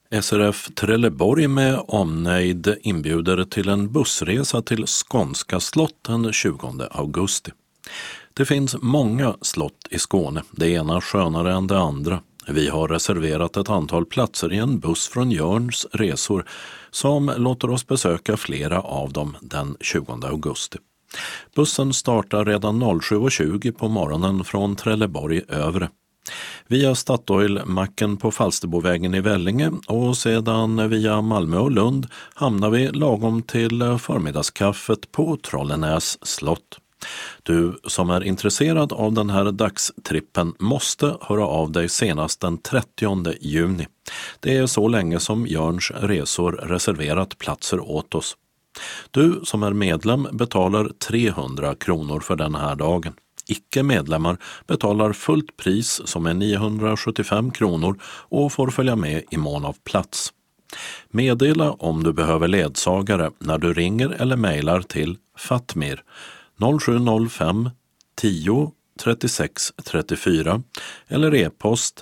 SRF Trelleborg med omnejd inbjuder till en bussresa till Skånska slott den 20 augusti. Det finns många slott i Skåne, det ena skönare än det andra. Vi har reserverat ett antal platser i en buss från Jörns resor som låter oss besöka flera av dem den 20 augusti. Bussen startar redan 07.20 på morgonen från Trelleborg övre. Via Statoil-macken på Falsterbovägen i Vellinge och sedan via Malmö och Lund hamnar vi lagom till förmiddagskaffet på Trollenäs slott. Du som är intresserad av den här dagstrippen måste höra av dig senast den 30 juni. Det är så länge som Jörns resor reserverat platser åt oss. Du som är medlem betalar 300 kronor för den här dagen. Icke-medlemmar betalar fullt pris som är 975 kronor och får följa med i mån av plats. Meddela om du behöver ledsagare när du ringer eller mejlar till Fatmir 0705 10 36 34 eller e-post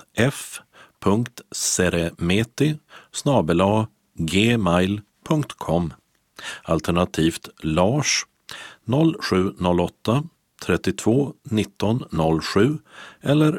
f.seremeti@gmail.com. Alternativt Lars 0708 32 19 07 eller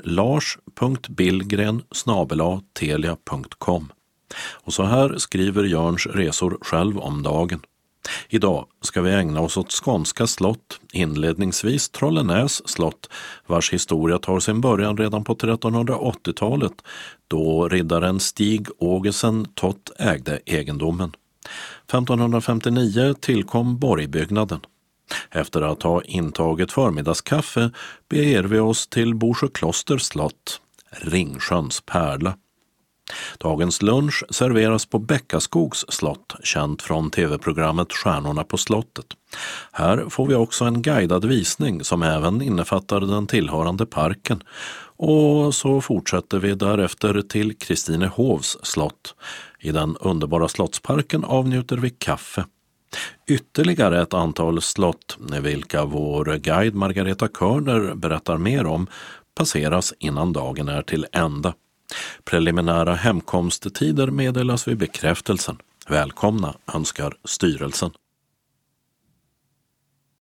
lars.billgren@telia.com. Och så här skriver Jörns resor själv om dagen. Idag ska vi ägna oss åt Skånska slott, inledningsvis Trollenäs slott, vars historia tar sin början redan på 1380-talet, då riddaren Stig Ågesen Tott ägde egendomen. 1559 tillkom borgbyggnaden. Efter att ha intagit förmiddagskaffe beger vi oss till Borsjöklosters slott, Ringsjöns pärla. Dagens lunch serveras på Bäckaskogs slott, känt från tv-programmet Stjärnorna på slottet. Här får vi också en guidad visning som även innefattar den tillhörande parken. Och så fortsätter vi därefter till Kristinehovs slott. I den underbara slottsparken avnjuter vi kaffe. Ytterligare ett antal slott, vilka vår guide Margareta Körner berättar mer om, passeras innan dagen är till ända. Preliminära hemkomsttider meddelas vid bekräftelsen. Välkomna önskar styrelsen.